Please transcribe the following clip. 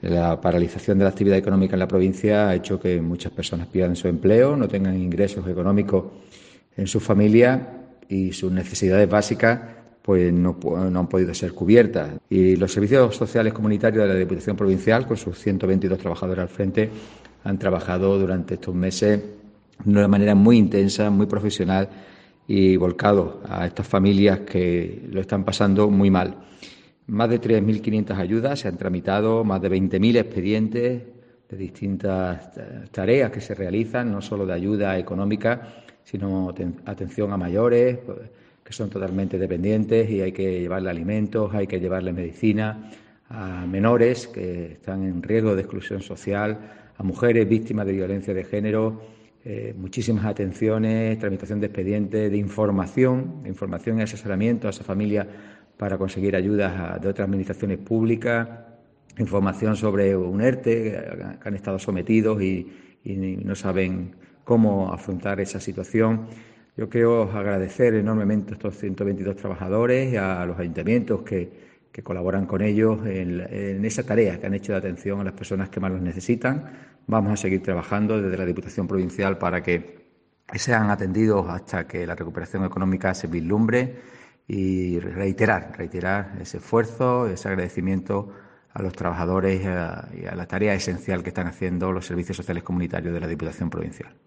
La paralización de la actividad económica en la provincia ha hecho que muchas personas pierdan su empleo, no tengan ingresos económicos en su familia y sus necesidades básicas pues no han podido ser cubiertas. Y los servicios sociales comunitarios de la Diputación Provincial, con sus 122 trabajadores al frente, han trabajado durante estos meses de una manera muy intensa, muy profesional y volcados a estas familias que lo están pasando muy mal. Más de 3.500 ayudas se han tramitado, más de 20.000 expedientes de distintas tareas que se realizan, no solo de ayuda económica, sino atención a mayores, que son totalmente dependientes y hay que llevarle alimentos, hay que llevarle medicina, a menores que están en riesgo de exclusión social, a mujeres víctimas de violencia de género, muchísimas atenciones, tramitación de expedientes, de información y asesoramiento a esa familia para conseguir ayudas de otras administraciones públicas, información sobre un ERTE que han estado sometidos y no saben cómo afrontar esa situación. Yo quiero agradecer enormemente a estos 122 trabajadores y a los ayuntamientos que colaboran con ellos en esa tarea que han hecho de atención a las personas que más los necesitan. Vamos a seguir trabajando desde la Diputación Provincial para que sean atendidos hasta que la recuperación económica se vislumbre y reiterar ese esfuerzo, ese agradecimiento a los trabajadores y a la tarea esencial que están haciendo los servicios sociales comunitarios de la Diputación Provincial.